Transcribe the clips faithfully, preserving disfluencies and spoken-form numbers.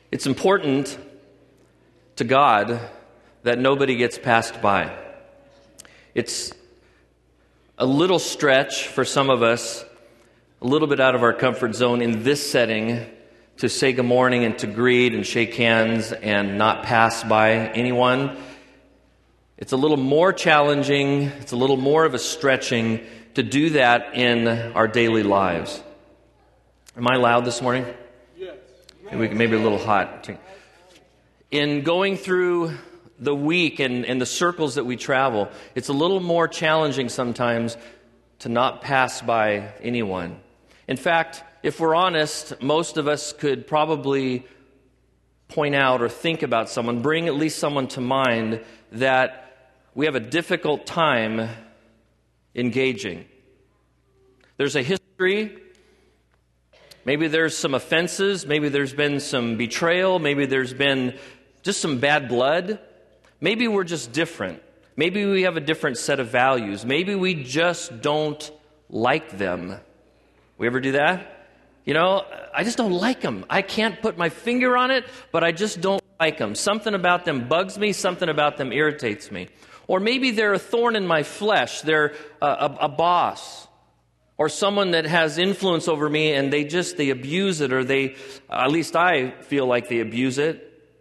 It's important to God that nobody gets passed by. It's a little stretch for some of us, a little bit out of our comfort zone in this setting, to say good morning and to greet and shake hands and not pass by anyone. It's a little more challenging, it's a little more of a stretching to do that in our daily lives. Am I loud this morning? Yes. Maybe, maybe a little hot. In going through the week and, and the circles that we travel, it's a little more challenging sometimes to not pass by anyone. In fact, if we're honest, most of us could probably point out or think about someone, bring at least someone to mind that we have a difficult time engaging. There's a history. Maybe there's some offenses. Maybe there's been some betrayal. Maybe there's been just some bad blood. Maybe we're just different. Maybe we have a different set of values. Maybe we just don't like them. We ever do that? You know, I just don't like them. I can't put my finger on it, but I just don't like them. Something about them bugs me. Something about them irritates me. Or maybe they're a thorn in my flesh. They're a, a, a boss. Or someone that has influence over me and they just, they abuse it, or they, at least I feel like they abuse it.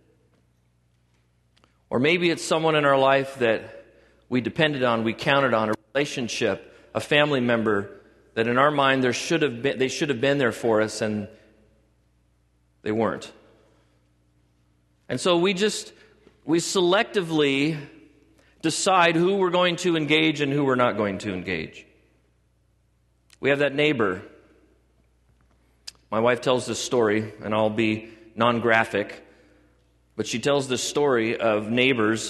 Or maybe it's someone in our life that we depended on, we counted on, a relationship, a family member that in our mind there should have been, they should have been there for us and they weren't. And so we just, we selectively decide who we're going to engage and who we're not going to engage. We have that neighbor. My wife tells this story, and I'll be non-graphic, but she tells this story of neighbors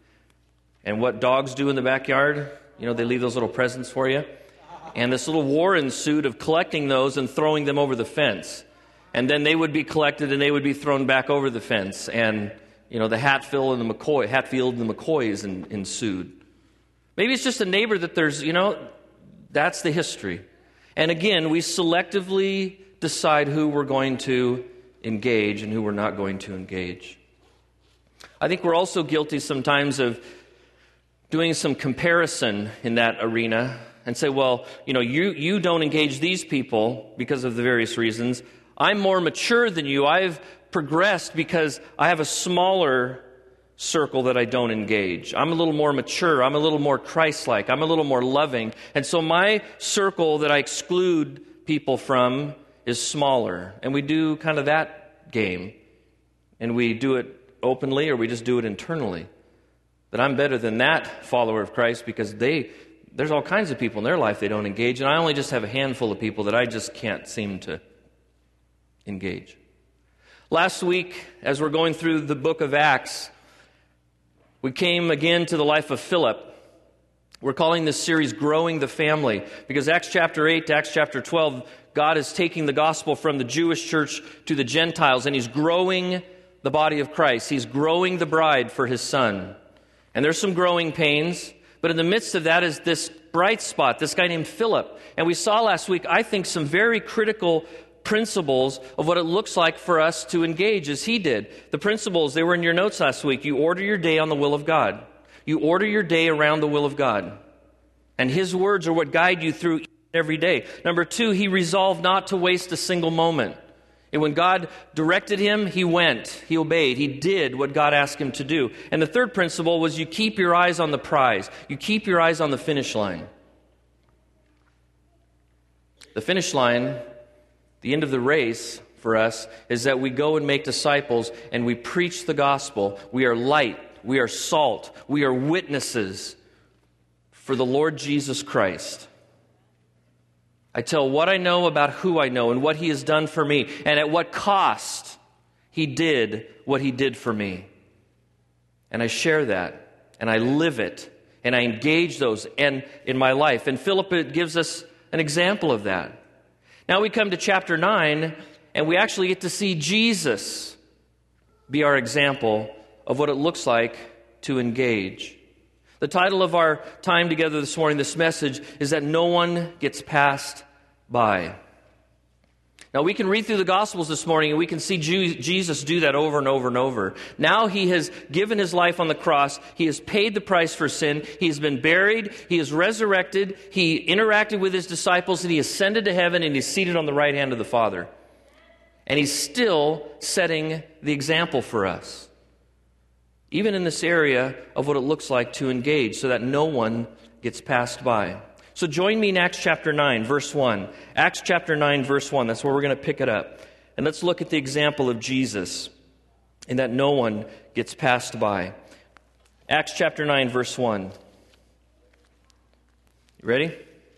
and what dogs do in the backyard. You know, they leave those little presents for you. And this little war ensued of collecting those and throwing them over the fence. And then they would be collected and they would be thrown back over the fence. And, you know, the Hatfield and the McCoy, Hatfield and the McCoys ensued. Maybe it's just a neighbor that there's, you know, that's the history. And again, we selectively decide who we're going to engage and who we're not going to engage. I think we're also guilty sometimes of doing some comparison in that arena and say, well, you know, you, you don't engage these people because of the various reasons. I'm more mature than you. I've progressed because I have a smaller circle that I don't engage. I'm a little more mature. I'm a little more Christ-like. I'm a little more loving. And so my circle that I exclude people from is smaller. And we do kind of that game. And we do it openly or we just do it internally. That I'm better than that follower of Christ because they, there's all kinds of people in their life they don't engage. And I only just have a handful of people that I just can't seem to engage. Last week, as we're going through the book of Acts, we came again to the life of Philip. We're calling this series Growing the Family because Acts chapter eight to Acts chapter twelve, God is taking the gospel from the Jewish church to the Gentiles and He's growing the body of Christ. He's growing the bride for His Son. And there's some growing pains, but in the midst of that is this bright spot, this guy named Philip. And we saw last week, I think, some very critical principles of what it looks like for us to engage as he did. The principles, they were in your notes last week. You order your day on the will of God. You order your day around the will of God. And His words are what guide you through every day. Number two, he resolved not to waste a single moment. And when God directed him, he went. He obeyed. He did what God asked him to do. And the third principle was you keep your eyes on the prize. You keep your eyes on the finish line. The finish line, the end of the race for us, is that we go and make disciples and we preach the gospel. We are light. We are salt. We are witnesses for the Lord Jesus Christ. I tell what I know about who I know and what He has done for me and at what cost He did what He did for me. And I share that and I live it and I engage those and in my life. And Philip gives us an example of that. Now we come to chapter nine and we actually get to see Jesus be our example of what it looks like to engage. The title of our time together this morning, this message, is that no one gets passed by. Now, we can read through the Gospels this morning and we can see Jesus do that over and over and over. Now he has given his life on the cross. He has paid the price for sin. He has been buried. He is resurrected. He interacted with his disciples and he ascended to heaven and he's seated on the right hand of the Father. And he's still setting the example for us, even in this area of what it looks like to engage so that no one gets passed by. So join me in Acts chapter nine, verse one. Acts chapter nine, verse one. That's where we're going to pick it up. And let's look at the example of Jesus in that no one gets passed by. Acts chapter nine, verse one. You ready?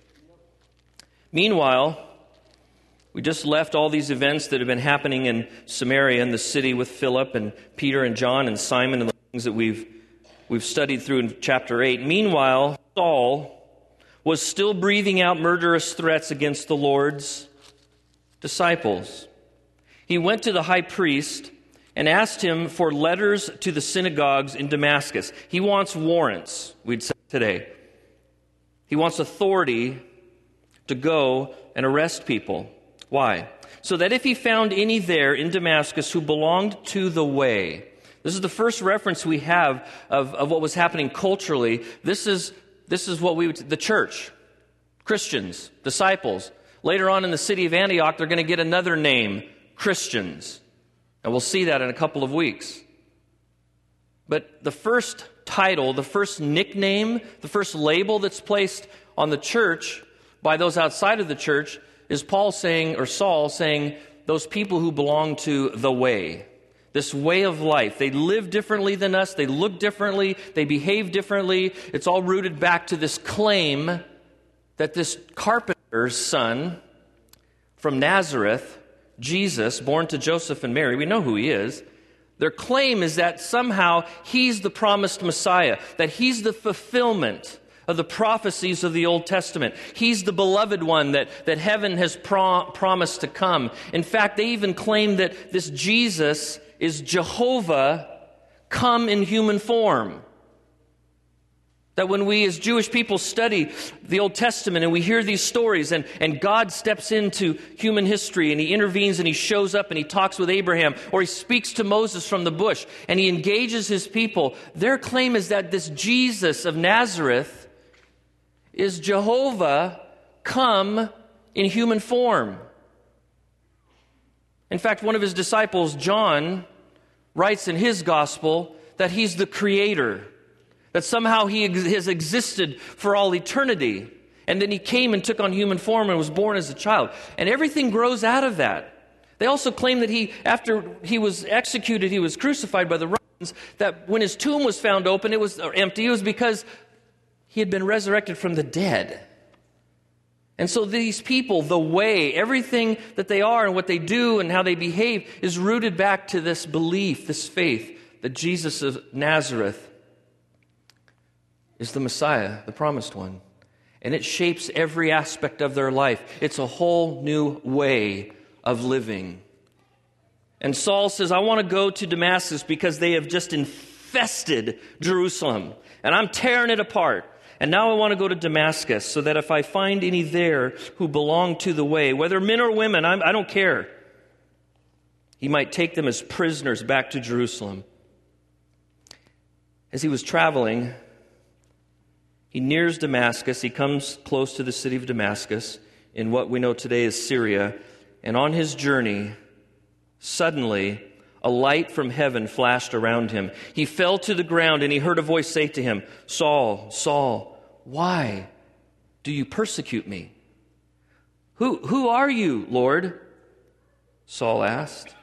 Meanwhile, we just left all these events that have been happening in Samaria, in the city with Philip and Peter and John and Simon and the things that we've, we've studied through in chapter eight. Meanwhile, Saul was still breathing out murderous threats against the Lord's disciples. He went to the high priest and asked him for letters to the synagogues in Damascus. He wants warrants, we'd say today. He wants authority to go and arrest people. Why? So that if he found any there in Damascus who belonged to the way. This is the first reference we have of, of what was happening culturally. This is This is what we would, the church, Christians, disciples. Later on in the city of Antioch, they're going to get another name, Christians. And we'll see that in a couple of weeks. But the first title, the first nickname, the first label that's placed on the church by those outside of the church is Paul saying, or Saul saying, those people who belong to the way. This way of life. They live differently than us. They look differently. They behave differently. It's all rooted back to this claim that this carpenter's son from Nazareth, Jesus, born to Joseph and Mary, we know who he is. Their claim is that somehow he's the promised Messiah, that he's the fulfillment of the prophecies of the Old Testament. He's the beloved one that, that heaven has pro- promised to come. In fact, they even claim that this Jesus is Jehovah come in human form. That when we as Jewish people study the Old Testament and we hear these stories and, and God steps into human history and he intervenes and he shows up and he talks with Abraham or he speaks to Moses from the bush and he engages his people, their claim is that this Jesus of Nazareth is Jehovah come in human form. In fact, one of his disciples, John, writes in his gospel that he's the creator, that somehow he ex- has existed for all eternity, and then he came and took on human form and was born as a child. And everything grows out of that. They also claim that he, after he was executed, he was crucified by the Romans, that when his tomb was found open, it was or empty, it was because he had been resurrected from the dead. And so these people, the way, everything that they are and what they do and how they behave is rooted back to this belief, this faith that Jesus of Nazareth is the Messiah, the promised one. And it shapes every aspect of their life. It's a whole new way of living. And Saul says, I want to go to Damascus because they have just infested Jerusalem. And I'm tearing it apart. And now I want to go to Damascus so that if I find any there who belong to the way, whether men or women, I'm, I don't care, he might take them as prisoners back to Jerusalem. As he was traveling, he nears Damascus. He comes close to the city of Damascus in what we know today as Syria. And on his journey, suddenly a light from heaven flashed around him. He fell to the ground and he heard a voice say to him, Saul, Saul, why do you persecute me? Who, who are you, Lord? Saul asked.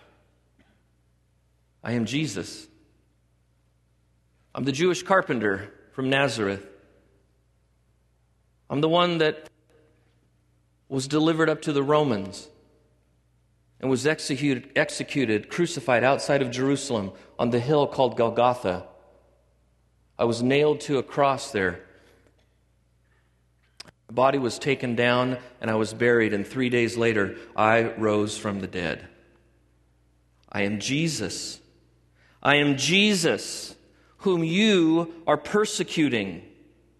I am Jesus. I'm the Jewish carpenter from Nazareth. I'm the one that was delivered up to the Romans and was executed, executed, crucified outside of Jerusalem on the hill called Golgotha. I was nailed to a cross there. My body was taken down and I was buried, and three days later I rose from the dead. I am Jesus. I am Jesus, whom you are persecuting.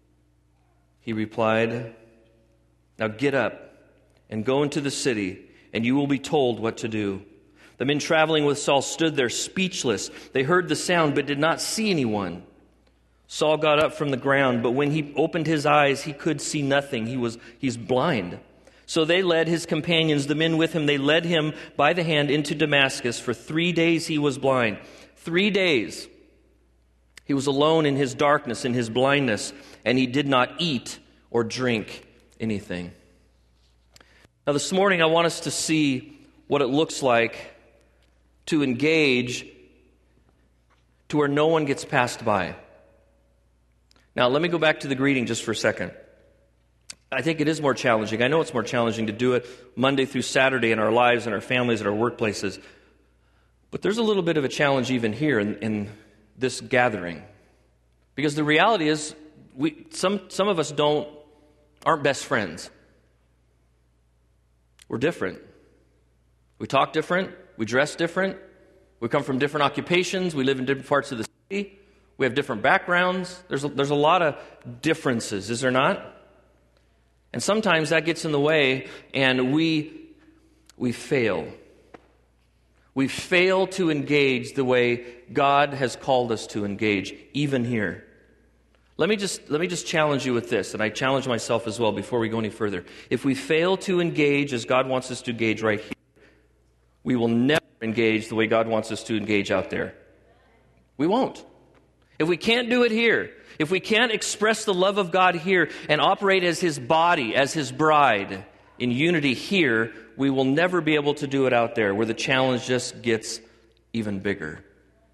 He replied, now get up and go into the city, and you will be told what to do." The men traveling with Saul stood there speechless. They heard the sound but did not see anyone. Saul got up from the ground, but when he opened his eyes, he could see nothing. He was he's blind. So they led his companions, the men with him, they led him by the hand into Damascus. For three days he was blind. Three days he was alone in his darkness, in his blindness, and he did not eat or drink anything. Now this morning I want us to see what it looks like to engage to where no one gets passed by. Now let me go back to the greeting just for a second. I think it is more challenging. I know it's more challenging to do it Monday through Saturday in our lives, in our families, in our workplaces. But there's a little bit of a challenge even here in, in this gathering. Because the reality is, we some some of us don't aren't best friends. We're different. We talk different. We dress different. We come from different occupations. We live in different parts of the city. We have different backgrounds. There's a, there's a lot of differences, is there not? And sometimes that gets in the way, and we we fail. We fail to engage the way God has called us to engage, even here. Let me just let me just challenge you with this, and I challenge myself as well before we go any further. If we fail to engage as God wants us to engage right here, we will never engage the way God wants us to engage out there. We won't. If we can't do it here, if we can't express the love of God here and operate as His body, as His bride, in unity here, we will never be able to do it out there, where the challenge just gets even bigger.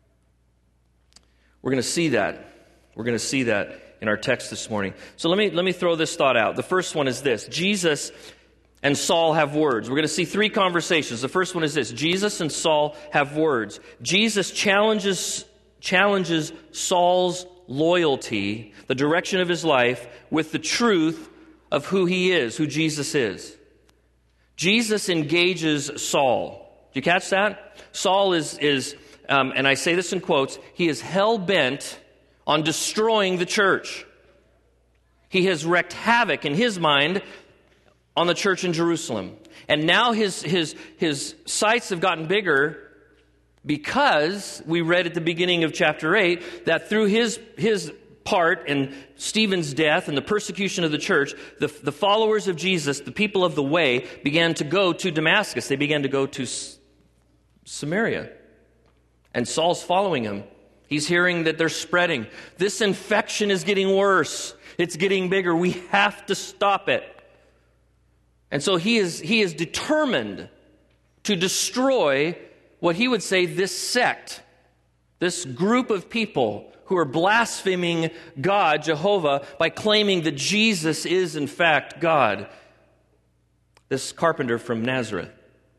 We're going to see that. We're going to see that in our text this morning. So let me let me throw this thought out. The first one is this: Jesus and Saul have words. We're going to see three conversations. The first one is this: Jesus and Saul have words. Jesus challenges challenges Saul's loyalty, the direction of his life, with the truth of who he is, who Jesus is. Jesus engages Saul. Did you catch that? Saul is, is um, and I say this in quotes, he is hell-bent on destroying the church. He has wreaked havoc in his mind on the church in Jerusalem. And now his, his, his sights have gotten bigger, because we read at the beginning of chapter eight that through his his part in Stephen's death and the persecution of the church, the, the followers of Jesus, the people of the way, began to go to Damascus. They began to go to S- Samaria. And Saul's following him. He's hearing that they're spreading. This infection is getting worse. It's getting bigger. We have to stop it. And so he is he is determined to destroy what he would say this sect, this group of people who are blaspheming God, Jehovah, by claiming that Jesus is in fact God. This carpenter from Nazareth.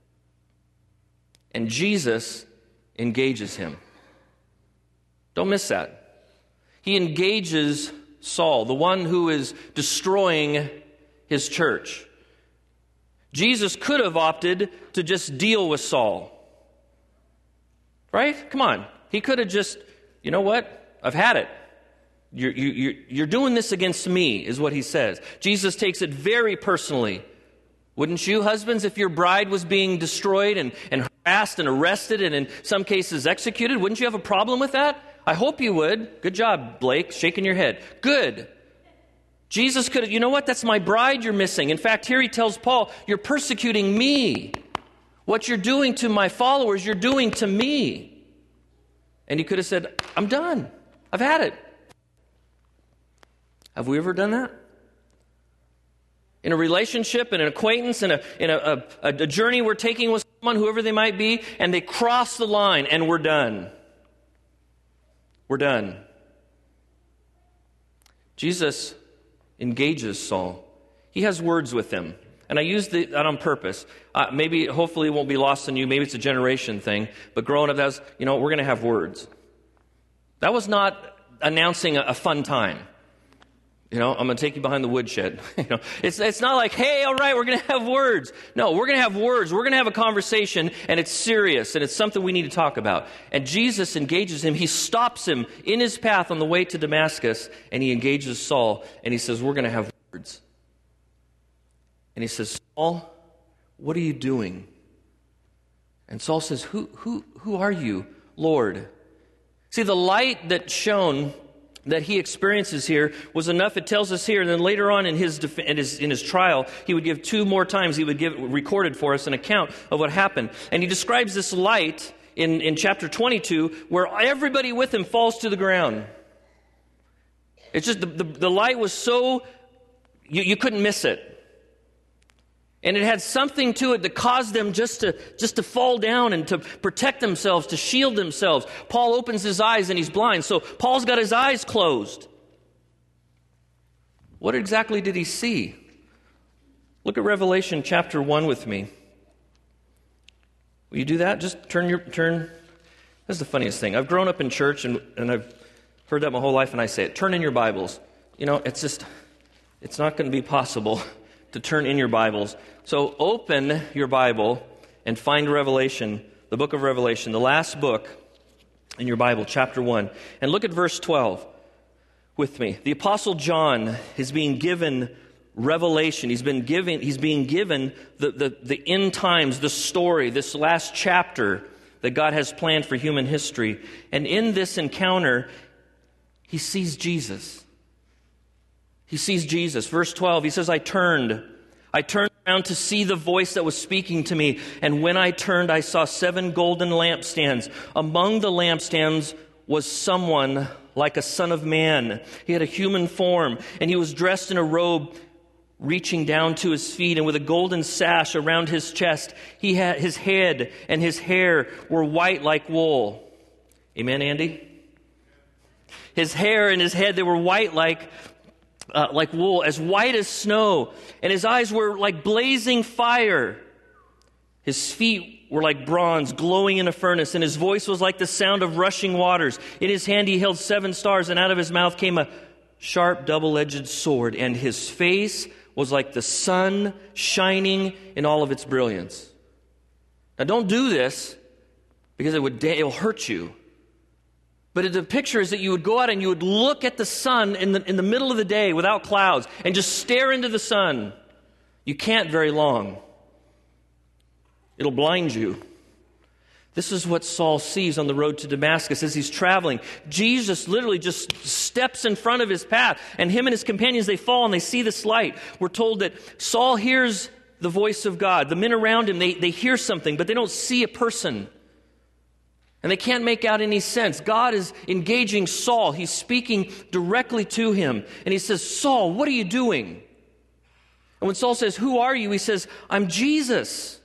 And Jesus engages him. Don't miss that. He engages Saul, the one who is destroying his church. Jesus could have opted to just deal with Saul. Right? Come on. He could have just, you know what? I've had it. You're, you're, you're doing this against me, is what he says. Jesus takes it very personally. Wouldn't you, husbands, if your bride was being destroyed and, and harassed and arrested and in some cases executed, wouldn't you have a problem with that? I hope you would. Good job, Blake, shaking your head. Good. Jesus could have, you know what? That's my bride you're missing. In fact, here he tells Paul, you're persecuting me. What you're doing to my followers, you're doing to me. And he could have said, I'm done. I've had it. Have we ever done that? In a relationship, in an acquaintance, in a in a, a, a journey we're taking with someone, whoever they might be, and they cross the line and we're done. We're done. Jesus engages Saul. He has words with him. And I use that on purpose. Uh, maybe, hopefully it won't be lost on you. Maybe it's a generation thing. But growing up, that was, you know, we're going to have words. That was not announcing a, a fun time. You know, I'm going to take you behind the woodshed. you know, it's it's not like, hey, all right, we're going to have words. No, we're going to have words. We're going to have a conversation, and it's serious, and it's something we need to talk about. And Jesus engages him. He stops him in his path on the way to Damascus, and he engages Saul, and he says, we're going to have words. And he says, Saul, what are you doing? And Saul says, who, who, who are you, Lord? See, the light that shone, that he experiences here, was enough. It tells us here, and then later on in his, def- in his in his trial, he would give two more times, he would give recorded for us an account of what happened. And he describes this light in, in chapter twenty-two, where everybody with him falls to the ground. It's just, the, the, the light was so, you, you couldn't miss it. And it had something to it that caused them just to just to fall down and to protect themselves, to shield themselves. Paul opens his eyes and he's blind, so Paul's got his eyes closed. What exactly did he see? Look at Revelation chapter one with me. Will you do that? Just turn your turn. That's the funniest thing. I've grown up in church and, and I've heard that my whole life, and I say it. Turn in your Bibles. You know, it's just, it's not going to be possible to turn in your Bibles. So open your Bible and find Revelation, the book of Revelation, the last book in your Bible, chapter one. And look at verse twelve with me. The Apostle John is being given revelation. He's been given, he's being given the, the, the end times, the story, this last chapter that God has planned for human history. And in this encounter, he sees Jesus. He sees Jesus. Verse twelve, he says, I turned. I turned around to see the voice that was speaking to me. And when I turned, I saw seven golden lampstands. Among the lampstands was someone like a son of man. He had a human form, and he was dressed in a robe reaching down to his feet, and with a golden sash around his chest. He had his head and his hair were white like wool. Amen, Andy? His hair and his head, they were white like Uh, like wool, as white as snow, and his eyes were like blazing fire. His feet were like bronze glowing in a furnace, and his voice was like the sound of rushing waters. In his hand he held seven stars, and out of his mouth came a sharp double-edged sword, and his face was like the sun shining in all of its brilliance. Now don't do this, because it would it'll hurt you. But the picture is that you would go out and you would look at the sun in the, in the middle of the day without clouds and just stare into the sun. You can't very long. It'll blind you. This is what Saul sees on the road to Damascus as he's traveling. Jesus literally just steps in front of his path, and him and his companions, they fall and they see this light. We're told that Saul hears the voice of God. The men around him, they, they hear something, but they don't see a person. And they can't make out any sense. God is engaging Saul. He's speaking directly to him. And he says, Saul, what are you doing? And when Saul says, who are you? He says, I'm Jesus.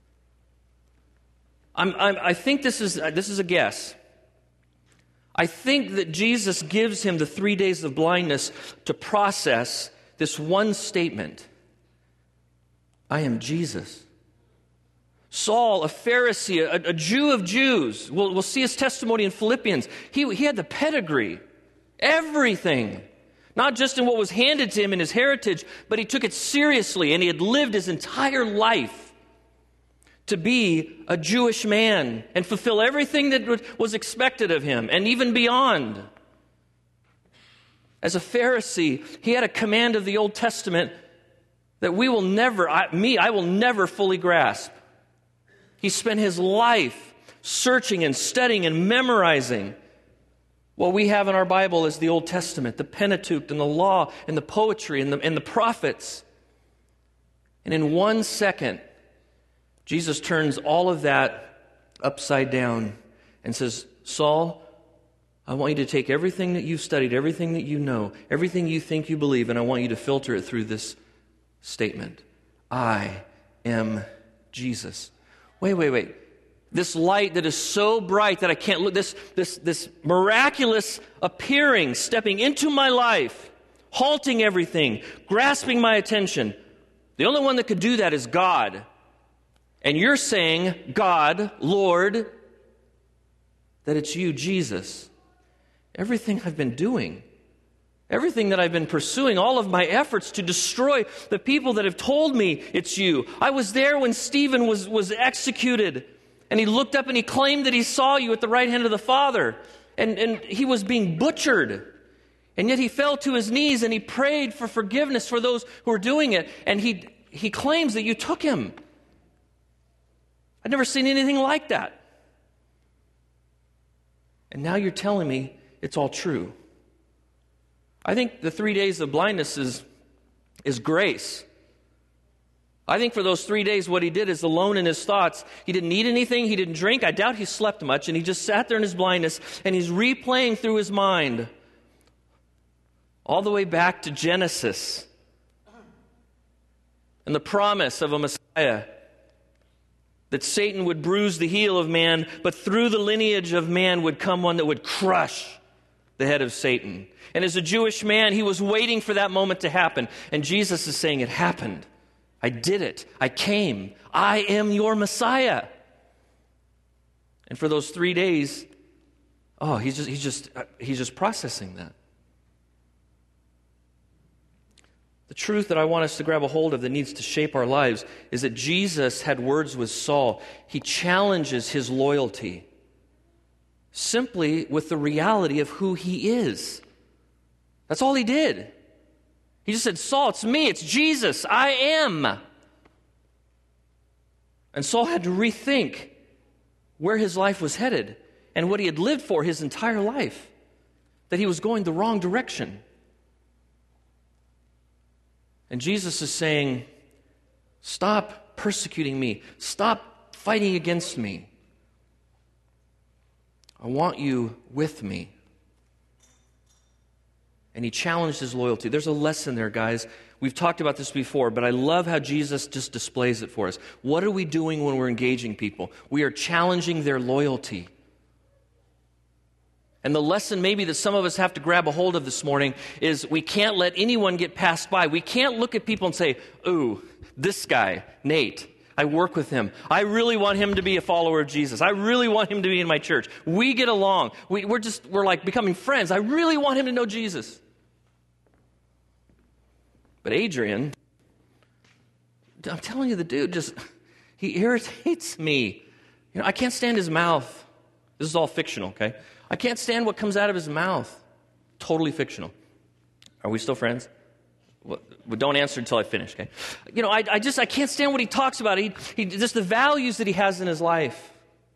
I'm, I'm, I think this is, this is a guess. I think that Jesus gives him the three days of blindness to process this one statement. I am Jesus. Saul, a Pharisee, a, a Jew of Jews, we'll, we'll see his testimony in Philippians. He, he had the pedigree, everything. Not just in what was handed to him in his heritage, but he took it seriously, and he had lived his entire life to be a Jewish man and fulfill everything that was expected of him, and even beyond. As a Pharisee, he had a command of the Old Testament that we will never, I, me, I will never fully grasp. He spent his life searching and studying and memorizing what we have in our Bible as the Old Testament, the Pentateuch and the law and the poetry and the, and the prophets. And in one second, Jesus turns all of that upside down and says, Saul, I want you to take everything that you've studied, everything that you know, everything you think you believe, and I want you to filter it through this statement. I am Jesus. Wait, wait, wait. This light that is so bright that I can't look, this, this, this miraculous appearing, stepping into my life, halting everything, grasping my attention. The only one that could do that is God. And you're saying, God, Lord, that it's you, Jesus. Everything I've been doing, everything that I've been pursuing, all of my efforts to destroy the people that have told me it's you. I was there when Stephen was, was executed, and he looked up and he claimed that he saw you at the right hand of the Father, and, and he was being butchered. And yet he fell to his knees and he prayed for forgiveness for those who were doing it, and he, he claims that you took him. I'd never seen anything like that. And now you're telling me it's all true. I think the three days of blindness is, is grace. I think for those three days what he did is alone in his thoughts. He didn't eat anything. He didn't drink. I doubt he slept much. And he just sat there in his blindness and he's replaying through his mind all the way back to Genesis and the promise of a Messiah, that Satan would bruise the heel of man, but through the lineage of man would come one that would crush the head of Satan. And as a Jewish man, he was waiting for that moment to happen. And Jesus is saying, it happened. I did it. I came. I am your Messiah. And for those three days, oh, he's just he's just he's just processing that. The truth that I want us to grab a hold of that needs to shape our lives is that Jesus had words with Saul. He challenges his loyalty simply with the reality of who he is. That's all he did. He just said, Saul, it's me, it's Jesus, I am. And Saul had to rethink where his life was headed and what he had lived for his entire life, that he was going the wrong direction. And Jesus is saying, stop persecuting me. Stop fighting against me. I want you with me. And he challenged his loyalty. There's a lesson there, guys. We've talked about this before, but I love how Jesus just displays it for us. What are we doing when we're engaging people? We are challenging their loyalty. And the lesson maybe that some of us have to grab a hold of this morning is we can't let anyone get passed by. We can't look at people and say, ooh, this guy, Nate, I work with him. I really want him to be a follower of Jesus. I really want him to be in my church. We get along. We, we're just, we're like becoming friends. I really want him to know Jesus. But Adrian, I'm telling you, the dude just, he irritates me. You know, I can't stand his mouth. This is all fictional, okay? I can't stand what comes out of his mouth. Totally fictional. Are we still friends? Well, don't answer until I finish, okay? You know, I, I just, I can't stand what he talks about. He, he, just the values that he has in his life.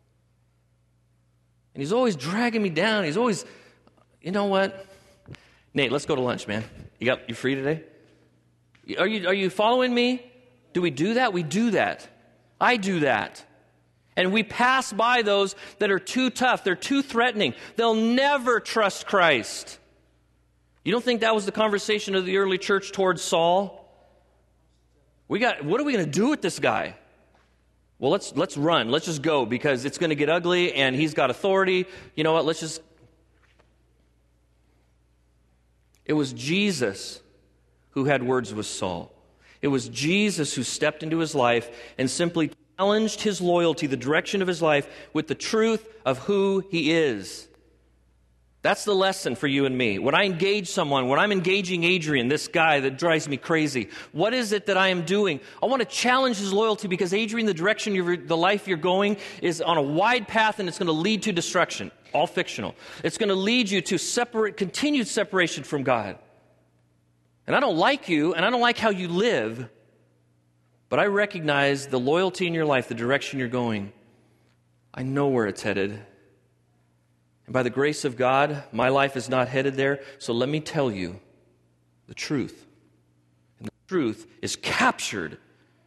And he's always dragging me down. He's always, you know what? Nate, let's go to lunch, man. You got, you free today? Are you, are you following me? Do we do that? We do that. I do that. And we pass by those that are too tough. They're too threatening. They'll never trust Christ. You don't think that was the conversation of the early church towards Saul? We got, what are we going to do with this guy? Well, let's let's run. Let's just go because it's going to get ugly and he's got authority. You know what? Let's just... It was Jesus who had words with Saul. It was Jesus who stepped into his life and simply challenged his loyalty, the direction of his life, with the truth of who he is. That's the lesson for you and me. When I engage someone, when I'm engaging Adrian, this guy that drives me crazy, what is it that I am doing? I want to challenge his loyalty because, Adrian, the direction, you're, the life you're going is on a wide path and it's going to lead to destruction. All fictional. It's going to lead you to separate, continued separation from God. And I don't like you and I don't like how you live, but I recognize the loyalty in your life, the direction you're going. I know where it's headed. And by the grace of God, my life is not headed there. So let me tell you the truth. And the truth is captured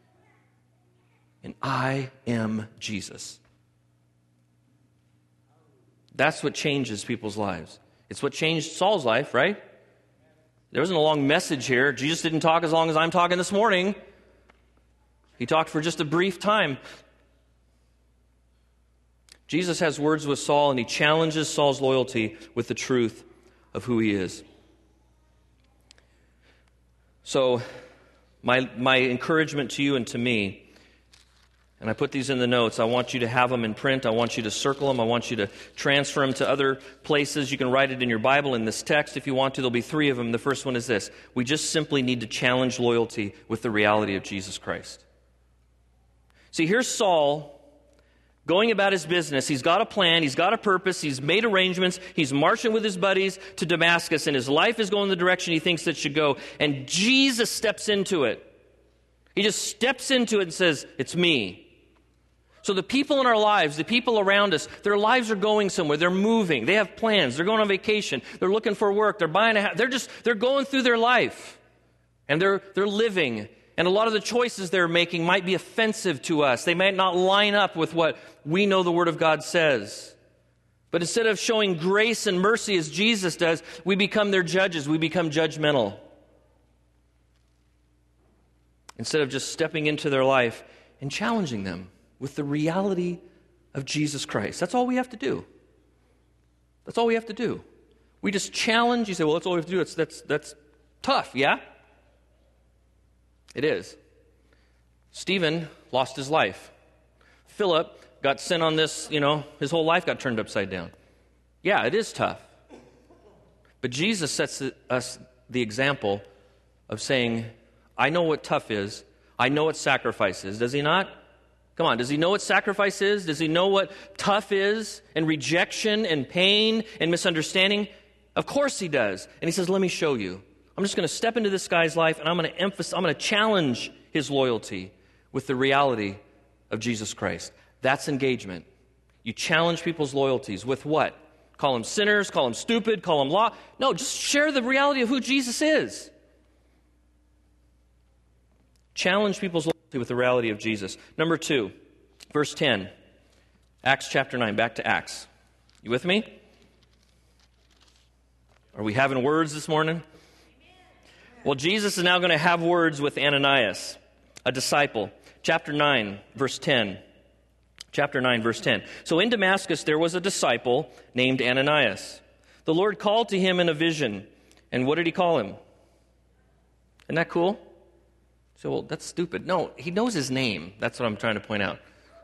in I am Jesus. That's what changes people's lives. It's what changed Saul's life, right? There wasn't a long message here. Jesus didn't talk as long as I'm talking this morning. He talked for just a brief time. Jesus has words with Saul, and he challenges Saul's loyalty with the truth of who he is. So, my my encouragement to you and to me, and I put these in the notes, I want you to have them in print, I want you to circle them, I want you to transfer them to other places. You can write it in your Bible in this text if you want to. There'll be three of them. The first one is this: we just simply need to challenge loyalty with the reality of Jesus Christ. See, here's Saul going about his business. He's got a plan. He's got a purpose. He's made arrangements. He's marching with his buddies to Damascus, and his life is going the direction he thinks it should go. And Jesus steps into it. He just steps into it and says, it's me. So the people in our lives, the people around us, their lives are going somewhere. They're moving. They have plans. They're going on vacation. They're looking for work. They're buying a house. They're just, they're going through their life. And they're, they're living. And a lot of the choices they're making might be offensive to us. They might not line up with what we know the Word of God says. But instead of showing grace and mercy as Jesus does, we become their judges. We become judgmental. Instead of just stepping into their life and challenging them with the reality of Jesus Christ. That's all we have to do. That's all we have to do. We just challenge. You say, well, that's all we have to do. It's, that's, that's tough, yeah? It is. Stephen lost his life. Philip got sent on this, you know, his whole life got turned upside down. Yeah, it is tough. But Jesus sets us the example of saying, I know what tough is. I know what sacrifice is. Does he not? Come on, does he know what sacrifice is? Does he know what tough is and rejection and pain and misunderstanding? Of course he does. And he says, let me show you. I'm just going to step into this guy's life and I'm going to emphasize, I'm going to challenge his loyalty with the reality of Jesus Christ. That's engagement. You challenge people's loyalties with what? Call them sinners, call them stupid, call them law. No, just share the reality of who Jesus is. Challenge people's loyalty with the reality of Jesus. Number two, verse ten, Acts chapter nine, back to Acts. You with me? Are we having words this morning? Well, Jesus is now going to have words with Ananias, a disciple. Chapter nine, verse ten. Chapter nine, verse ten. So in Damascus there was a disciple named Ananias. The Lord called to him in a vision. And what did he call him? Isn't that cool? So, well, that's stupid. No, he knows his name. That's what I'm trying to point out.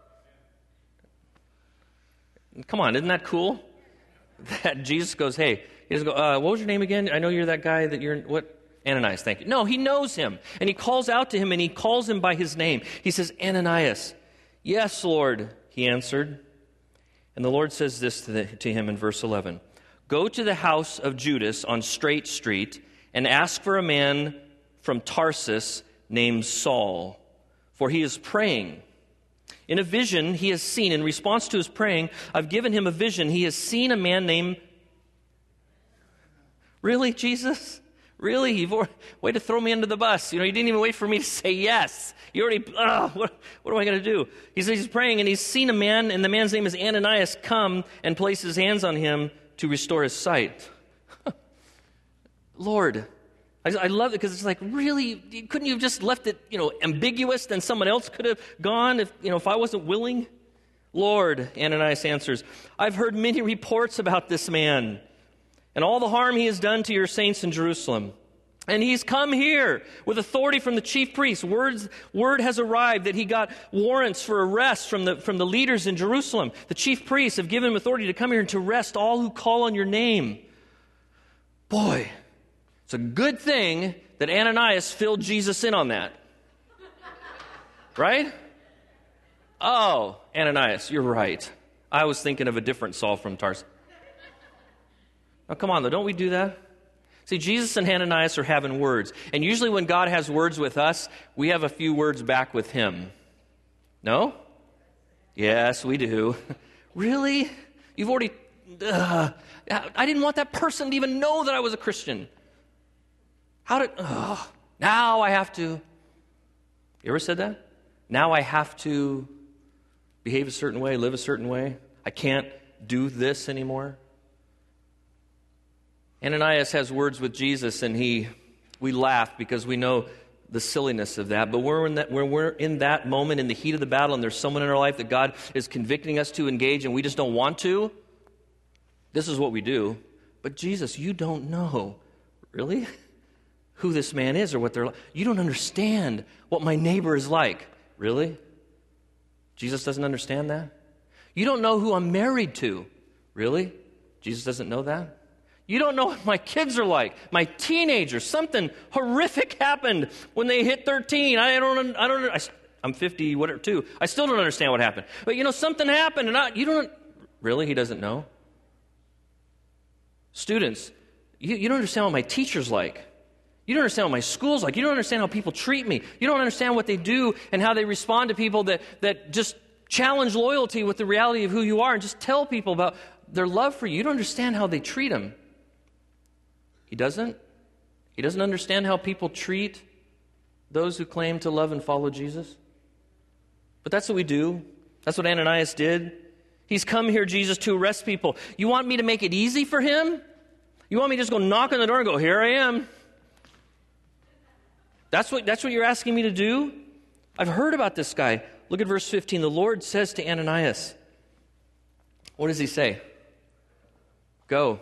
Come on, isn't that cool? That Jesus goes, hey, he doesn't go, uh, what was your name again? I know you're that guy that you're, what? Ananias, thank you. No, he knows him. And he calls out to him and he calls him by his name. He says, Ananias. Yes, Lord, he answered. And the Lord says this to, the, to him in verse eleven. Go to the house of Judas on Straight Street and ask for a man from Tarsus named Saul, for he is praying. In a vision he has seen, in response to his praying, I've given him a vision. He has seen a man named... Really, Jesus? Really? You've already... Way to throw me under the bus. You know, you didn't even wait for me to say yes. You already... Oh, what, what am I going to do? He says he's praying, and he's seen a man, and the man's name is Ananias, come and place his hands on him to restore his sight. Lord... I love it because it's like, really, couldn't you have just left it, you know, ambiguous? Then someone else could have gone if, you know, if I wasn't willing. Lord, Ananias answers, I've heard many reports about this man and all the harm he has done to your saints in Jerusalem. And he's come here with authority from the chief priests. Words, word has arrived that he got warrants for arrest from the, from the leaders in Jerusalem. The chief priests have given him authority to come here and to arrest all who call on your name. Boy. It's a good thing that Ananias filled Jesus in on that. Right? Oh, Ananias, you're right. I was thinking of a different Saul from Tarsus. Now, come on, though. Don't we do that? See, Jesus and Ananias are having words. And usually when God has words with us, we have a few words back with him. No? Yes, we do. Really? You've already... Uh, I didn't want that person to even know that I was a Christian. How did, oh, now I have to, you ever said that? Now I have to behave a certain way, live a certain way. I can't do this anymore. Ananias has words with Jesus and he, we laugh because we know the silliness of that. But we're in that, when we're in that moment, in the heat of the battle, and there's someone in our life that God is convicting us to engage and we just don't want to, this is what we do. But Jesus, you don't know. Really? Who this man is or what they're like. You don't understand what my neighbor is like. Really? Jesus doesn't understand that? You don't know who I'm married to. Really? Jesus doesn't know that? You don't know what my kids are like. My teenagers, something horrific happened when they hit thirteen. I don't, I don't, I, I'm fifty, whatever, too. I still don't understand what happened. But you know, something happened and I, you don't, really? He doesn't know? Students, you, you don't understand what my teacher's like. You don't understand what my school's like. You don't understand how people treat me. You don't understand what they do and how they respond to people that, that just Challenge loyalty with the reality of who you are and just tell people about their love for you. You don't understand how they treat him. He doesn't. He doesn't understand how people treat those who claim to love and follow Jesus. But that's what we do. That's what Ananias did. He's come here, Jesus, to arrest people. You want me to make it easy for him? You want me to just go knock on the door and go, here I am? That's what, that's what you're asking me to do? I've heard about this guy. Look at verse fifteen. The Lord says to Ananias, what does he say? Go.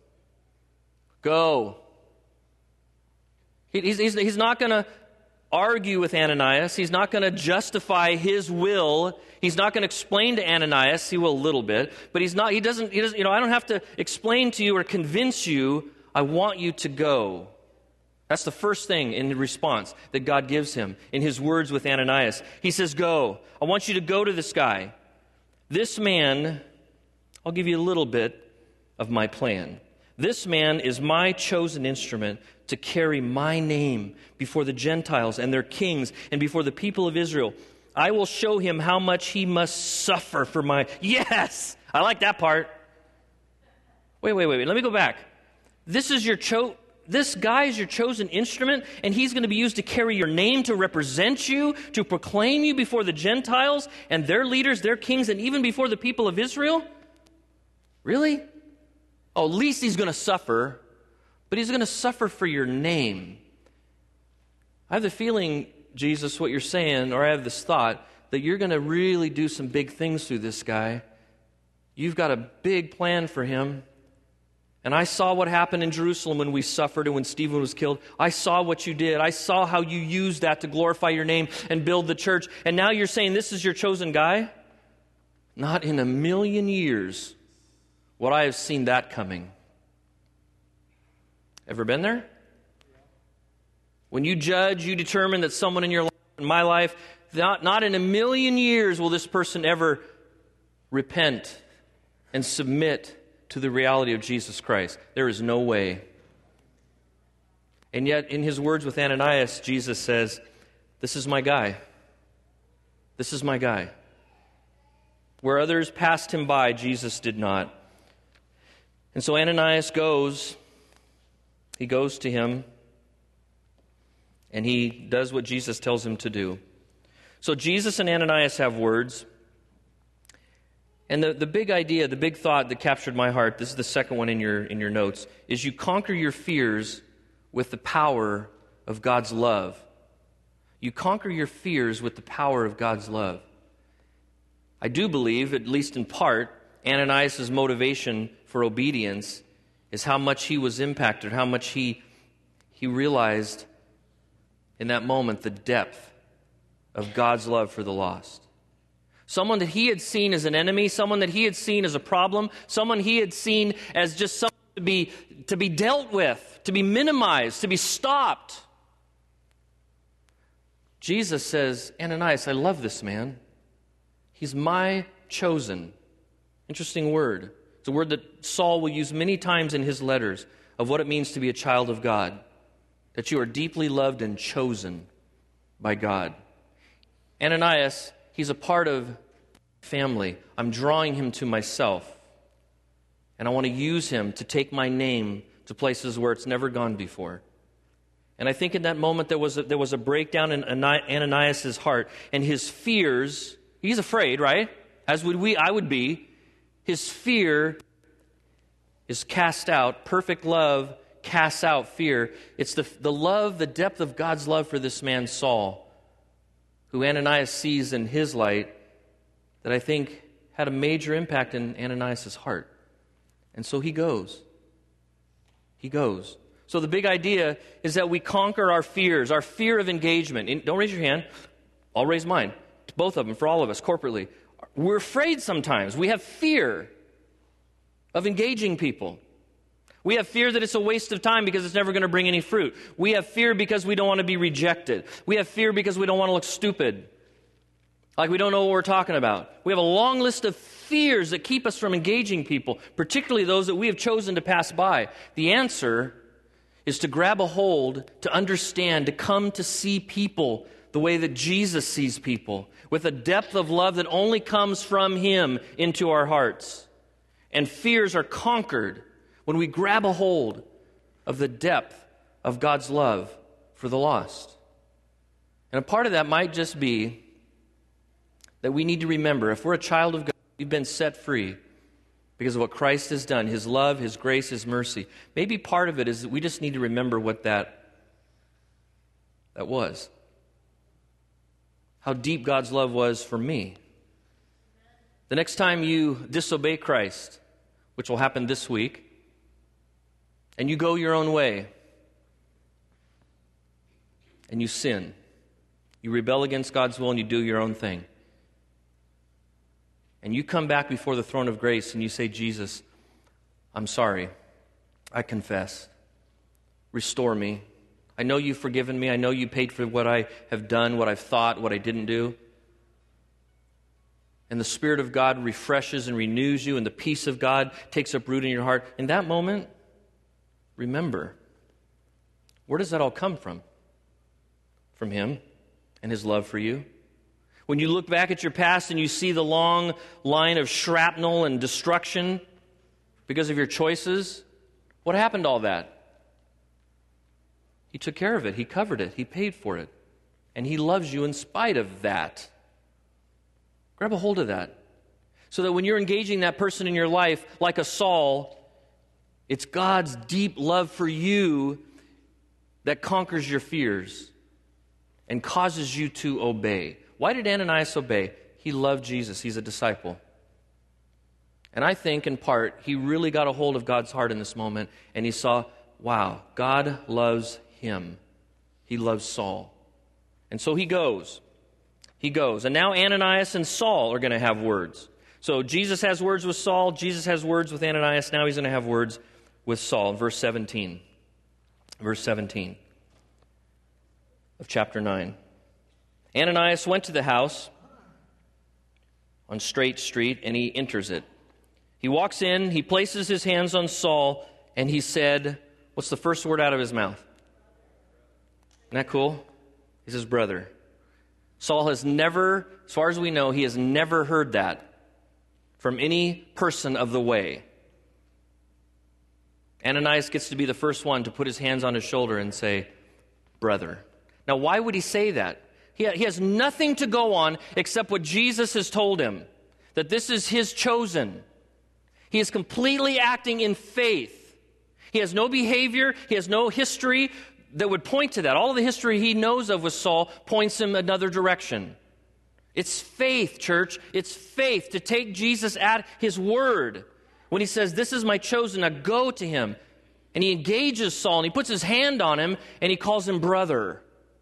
Go. He, he's, he's, he's not going to argue with Ananias. He's not going to justify his will. He's not going to explain to Ananias. He will a little bit, but he's not. He doesn't. He doesn't. You know, I don't have to explain to you or convince you. I want you to go. That's the first thing in the response that God gives him in his words with Ananias. He says, "Go. I want you to go to this guy. This man. I'll give you a little bit of my plan. This man is my chosen instrument to carry my name before the Gentiles and their kings and before the people of Israel. I will show him how much he must suffer for my..." Yes! I like that part. Wait, wait, wait, wait. Let me go back. This is your cho- This guy is your chosen instrument, and he's going to be used to carry your name, to represent you, to proclaim you before the Gentiles and their leaders, their kings, and even before the people of Israel? Really? Oh, at least he's going to suffer, but he's going to suffer for your name. I have the feeling, Jesus, what you're saying, or I have this thought, that you're going to really do some big things through this guy. You've got a big plan for him. And I saw what happened in Jerusalem when we suffered and when Stephen was killed. I saw what you did. I saw how you used that to glorify your name and build the church. And now you're saying this is your chosen guy? Not in a million years would I have seen that coming. Ever been there? When you judge, you determine that someone in your life, in my life, not, not in a million years will this person ever repent and submit to the reality of Jesus Christ. There is no way. And yet, in his words with Ananias, Jesus says, this is my guy. This is my guy. Where others passed him by, Jesus did not. And so Ananias goes, he goes to him, and he does what Jesus tells him to do. So Jesus and Ananias have words. And the, the big idea, the big thought that captured my heart, this is the second one in your, in your notes, is you conquer your fears with the power of God's love. You conquer your fears with the power of God's love. I do believe, at least in part, Ananias' motivation for obedience is how much he was impacted, how much he, he realized in that moment the depth of God's love for the lost. Someone that he had seen as an enemy, someone that he had seen as a problem, someone he had seen as just someone to be, to be dealt with, to be minimized, to be stopped. Jesus says, Ananias, I love this man. He's my chosen. Interesting word. It's a word that Saul will use many times in his letters of what it means to be a child of God. That you are deeply loved and chosen by God. Ananias, he's a part of family. I'm drawing him to myself. And I want to use him to take my name to places where it's never gone before. And I think in that moment there was a, there was a breakdown in Ananias' heart. And his fears, he's afraid, right? As would we, I would be. His fear is cast out. Perfect love casts out fear. It's the, the love, the depth of God's love for this man Saul, who Ananias sees in his light, that I think had a major impact in Ananias' heart. And so he goes. He goes. So the big idea is that we conquer our fears, our fear of engagement. Don't raise your hand. I'll raise mine. Both of them, for all of us, corporately. We're afraid sometimes. We have fear of engaging people. We have fear that it's a waste of time because it's never going to bring any fruit. We have fear because we don't want to be rejected. We have fear because we don't want to look stupid. Like we don't know what we're talking about. We have a long list of fears that keep us from engaging people, particularly those that we have chosen to pass by. The answer is to grab a hold, to understand, to come to see people the way that Jesus sees people, with a depth of love that only comes from Him into our hearts. And fears are conquered when we grab a hold of the depth of God's love for the lost. And a part of that might just be that we need to remember, if we're a child of God, we've been set free because of what Christ has done, His love, His grace, His mercy. Maybe part of it is that we just need to remember what that, that was. How deep God's love was for me. The next time you disobey Christ, which will happen this week, and you go your own way, and you sin, you rebel against God's will and you do your own thing, and you come back before the throne of grace and you say, Jesus, I'm sorry. I confess. Restore me. I know you've forgiven me. I know you paid for what I have done, what I've thought, what I didn't do. And the Spirit of God refreshes and renews you, and the peace of God takes up root in your heart. In that moment, remember, where does that all come from? From Him and His love for you. When you look back at your past and you see the long line of shrapnel and destruction because of your choices, what happened to all that? He took care of it. He covered it. He paid for it. And He loves you in spite of that. Grab a hold of that. So that when you're engaging that person in your life, like a Saul, it's God's deep love for you that conquers your fears and causes you to obey. Why did Ananias obey? He loved Jesus. He's a disciple. And I think, in part, he really got a hold of God's heart in this moment, and he saw, wow, God loves him. He loves Saul. And so he goes. He goes. And now Ananias and Saul are going to have words. So Jesus has words with Saul. Jesus has words with Ananias. Now he's going to have words with Saul. Verse seventeen. Verse seventeen of chapter nine. Ananias went to the house on Straight Street, and he enters it. He walks in, he places his hands on Saul, and he said, what's the first word out of his mouth? Isn't that cool? He says, brother. Saul has never, as far as we know, he has never heard that from any person of the way. Ananias gets to be the first one to put his hands on his shoulder and say, brother. Now, why would he say that? He, he has nothing to go on except what Jesus has told him, that this is his chosen. He is completely acting in faith. He has no behavior, he has no history that would point to that. All of the history he knows of with Saul points him another direction. It's faith, church. It's faith to take Jesus at his word. When he says, this is my chosen, now go to him. And he engages Saul, and he puts his hand on him, and he calls him brother.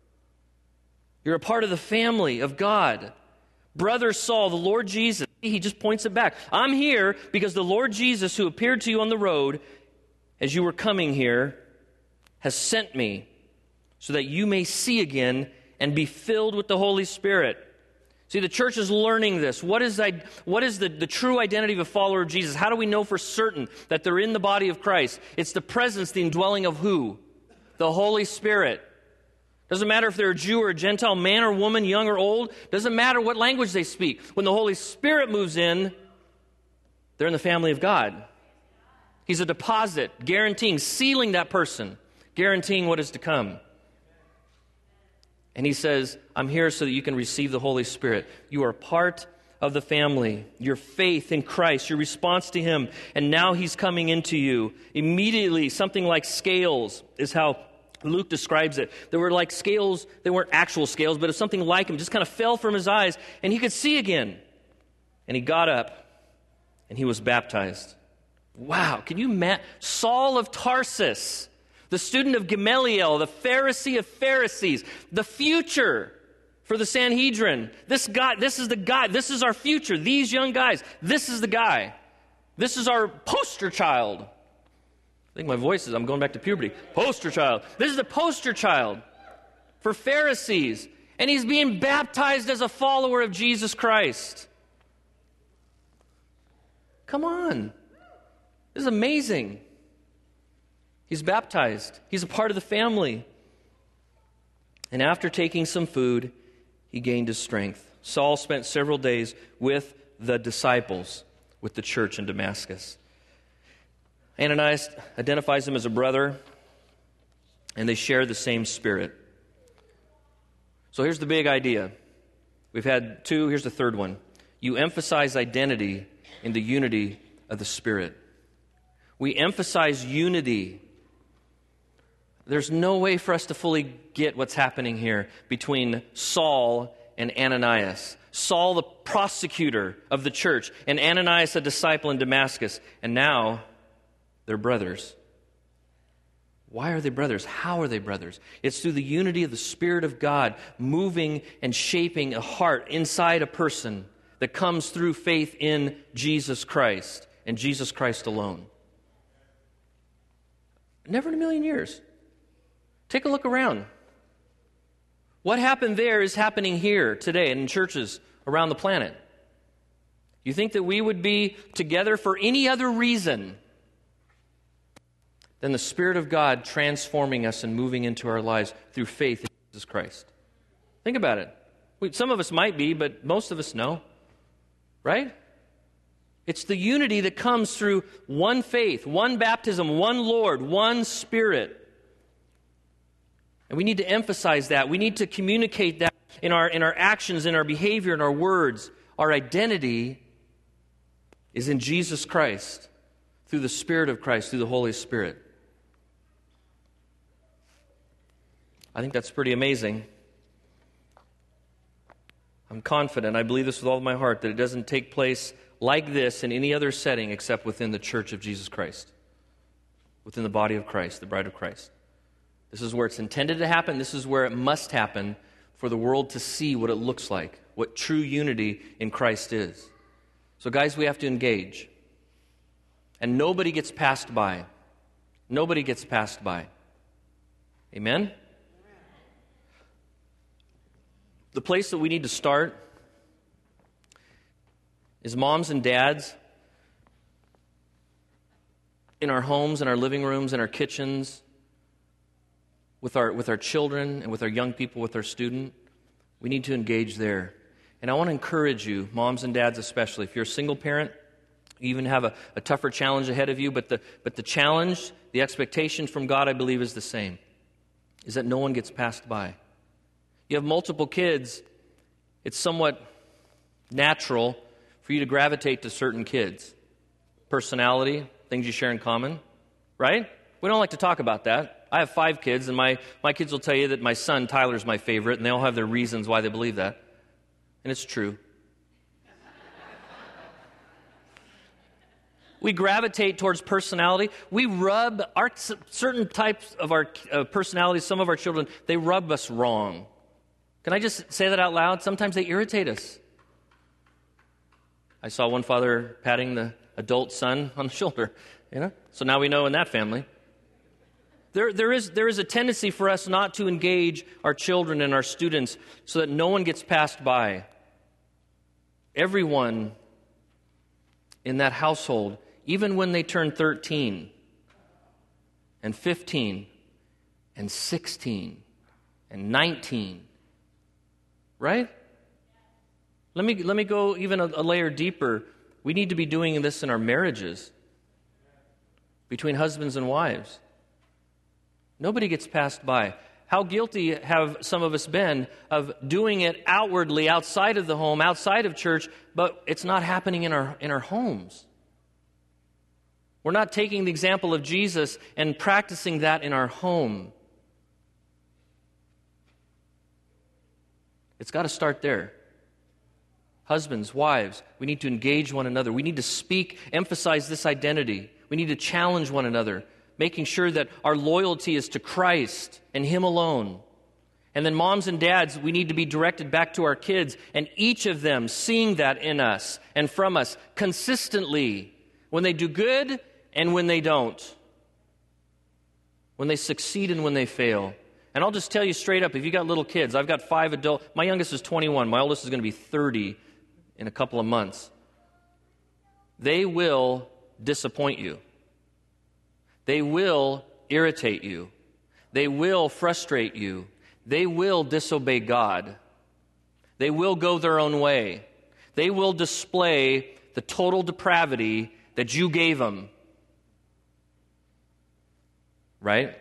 You're a part of the family of God. Brother Saul, the Lord Jesus, he just points it back. I'm here because the Lord Jesus, who appeared to you on the road as you were coming here, has sent me so that you may see again and be filled with the Holy Spirit. See, the church is learning this. What is, what is the, the true identity of a follower of Jesus? How do we know for certain that they're in the body of Christ? It's the presence, the indwelling of who? The Holy Spirit. Doesn't matter if they're a Jew or a Gentile, man or woman, young or old. Doesn't matter what language they speak. When the Holy Spirit moves in, they're in the family of God. He's a deposit, guaranteeing, sealing that person, guaranteeing what is to come. And he says, I'm here so that you can receive the Holy Spirit. You are part of the family. Your faith in Christ, your response to him, and now he's coming into you. Immediately, something like scales is how Luke describes it. There were like scales, they weren't actual scales, but if something like them just kind of fell from his eyes, and he could see again. And he got up, and he was baptized. Wow, can you imagine? Saul of Tarsus, the student of Gamaliel, the Pharisee of Pharisees, the future for the Sanhedrin. This guy, this is the guy, this is our future. These young guys, this is the guy. This is our poster child. I think my voice is, I'm going back to puberty. Poster child. This is the poster child for Pharisees. And he's being baptized as a follower of Jesus Christ. Come on. This is amazing. He's baptized. He's a part of the family. And after taking some food, he gained his strength. Saul spent several days with the disciples, with the church in Damascus. Ananias identifies him as a brother, and they share the same spirit. So here's the big idea. We've had two, here's the third one. You emphasize identity in the unity of the Spirit. We emphasize unity. There's no way for us to fully get what's happening here between Saul and Ananias. Saul, the prosecutor of the church, and Ananias, a disciple in Damascus. And now, they're brothers. Why are they brothers? How are they brothers? It's through the unity of the Spirit of God moving and shaping a heart inside a person that comes through faith in Jesus Christ and Jesus Christ alone. Never in a million years. Take a look around. What happened there is happening here today in churches around the planet. You think that we would be together for any other reason than the Spirit of God transforming us and moving into our lives through faith in Jesus Christ? Think about it. We, some of us might be, but most of us no. Right? It's the unity that comes through one faith, one baptism, one Lord, one Spirit. And we need to emphasize that. We need to communicate that in our, in our actions, in our behavior, in our words. Our identity is in Jesus Christ, through the Spirit of Christ, through the Holy Spirit. I think that's pretty amazing. I'm confident, I believe this with all of my heart, that it doesn't take place like this in any other setting except within the church of Jesus Christ, within the body of Christ, the bride of Christ. This is where it's intended to happen. This is where it must happen for the world to see what it looks like, what true unity in Christ is. So guys, we have to engage. And nobody gets passed by. Nobody gets passed by. Amen? The place that we need to start is moms and dads in our homes, in our living rooms, in our kitchens, with our with our children and with our young people, with our student. We need to engage there. And I want to encourage you, moms and dads especially, if you're a single parent, you even have a, a tougher challenge ahead of you, but the but the challenge, the expectation from God, I believe, is the same, is that no one gets passed by. You have multiple kids, it's somewhat natural for you to gravitate to certain kids. Personality, things you share in common, right? We don't like to talk about that. I have five kids, and my, my kids will tell you that my son, Tyler, is my favorite, and they all have their reasons why they believe that. And it's true. We gravitate towards personality. We rub our certain types of our uh, personalities, some of our children, they rub us wrong. Can I just say that out loud? Sometimes they irritate us. I saw one father patting the adult son on the shoulder, you know? So now we know in that family. There, there is, there is a tendency for us not to engage our children and our students so that no one gets passed by. Everyone in that household, even when they turn thirteen and fifteen and sixteen and nineteen, right? Let me, let me go even a, a layer deeper. We need to be doing this in our marriages, between husbands and wives. Nobody gets passed by. How guilty have some of us been of doing it outwardly, outside of the home, outside of church, but it's not happening in our in our homes. We're not taking the example of Jesus and practicing that in our home. It's got to start there. Husbands, wives, we need to engage one another. We need to speak, emphasize this identity. We need to challenge one another, making sure that our loyalty is to Christ and Him alone. And then moms and dads, we need to be directed back to our kids, and each of them seeing that in us and from us consistently, when they do good and when they don't, when they succeed and when they fail. And I'll just tell you straight up, if you got little kids, I've got five adult, my youngest is twenty-one, my oldest is going to be thirty in a couple of months. They will disappoint you. They will irritate you. They will frustrate you. They will disobey God. They will go their own way. They will display the total depravity that you gave them. Right?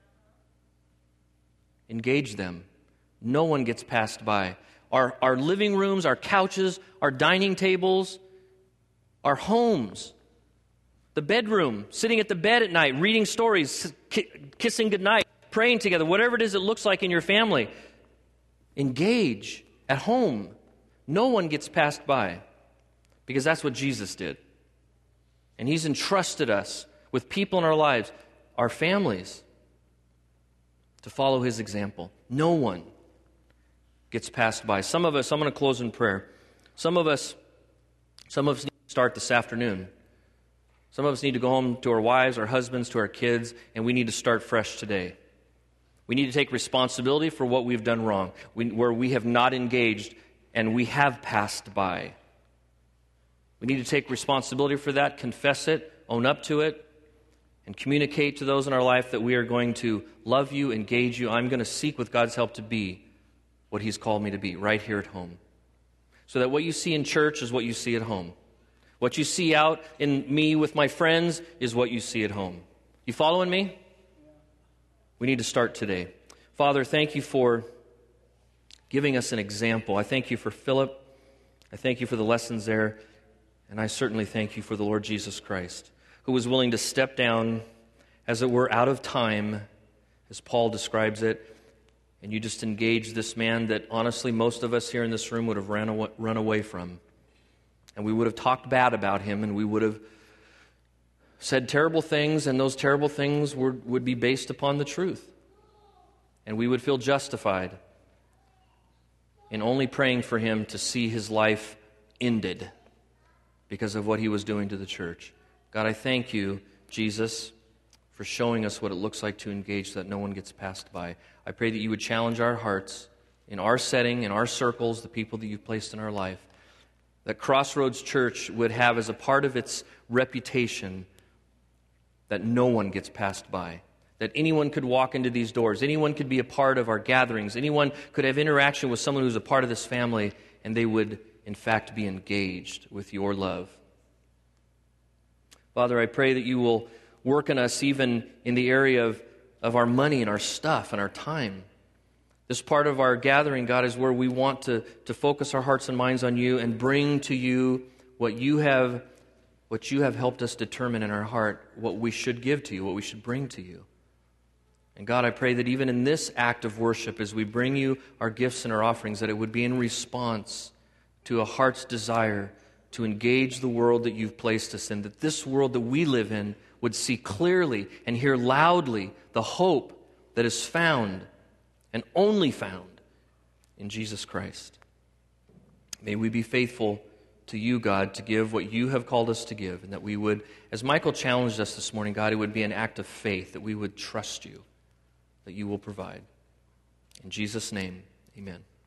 Engage them. No one gets passed by. Our, our living rooms, our couches, our dining tables, our homes, the bedroom, sitting at the bed at night, reading stories, ki- kissing goodnight, praying together, whatever it is it looks like in your family. Engage at home. No one gets passed by, because that's what Jesus did. And He's entrusted us with people in our lives, our families, to follow His example. No one gets passed by. Some of us, I'm going to close in prayer. Some of us, some of us need to start this afternoon. Some of us need to go home to our wives, our husbands, to our kids, and we need to start fresh today. We need to take responsibility for what we've done wrong, we, where we have not engaged and we have passed by. We need to take responsibility for that, confess it, own up to it, and communicate to those in our life that we are going to love you, engage you. I'm going to seek with God's help to be what He's called me to be right here at home. So that what you see in church is what you see at home. What you see out in me with my friends is what you see at home. You following me? We need to start today. Father, thank you for giving us an example. I thank you for Philip. I thank you for the lessons there. And I certainly thank you for the Lord Jesus Christ, who was willing to step down, as it were, out of time, as Paul describes it. And you just engaged this man that honestly most of us here in this room would have ran away, run away from. And we would have talked bad about him, and we would have said terrible things, and those terrible things were, would be based upon the truth. And we would feel justified in only praying for him to see his life ended because of what he was doing to the church. God, I thank you, Jesus, for showing us what it looks like to engage so that no one gets passed by. I pray that you would challenge our hearts in our setting, in our circles, the people that you've placed in our life, that Crossroads Church would have as a part of its reputation that no one gets passed by, that anyone could walk into these doors, anyone could be a part of our gatherings, anyone could have interaction with someone who's a part of this family, and they would, in fact, be engaged with your love. Father, I pray that you will work in us even in the area of, of our money and our stuff and our time. This part of our gathering, God, is where we want to, to focus our hearts and minds on you and bring to you what you have what you have helped us determine in our heart, what we should give to you, what we should bring to you. And God, I pray that even in this act of worship, as we bring you our gifts and our offerings, that it would be in response to a heart's desire to engage the world that you've placed us in, that this world that we live in would see clearly and hear loudly the hope that is found and only found in Jesus Christ. May we be faithful to you, God, to give what you have called us to give, and that we would, as Michael challenged us this morning, God, it would be an act of faith, that we would trust you, that you will provide. In Jesus' name, amen.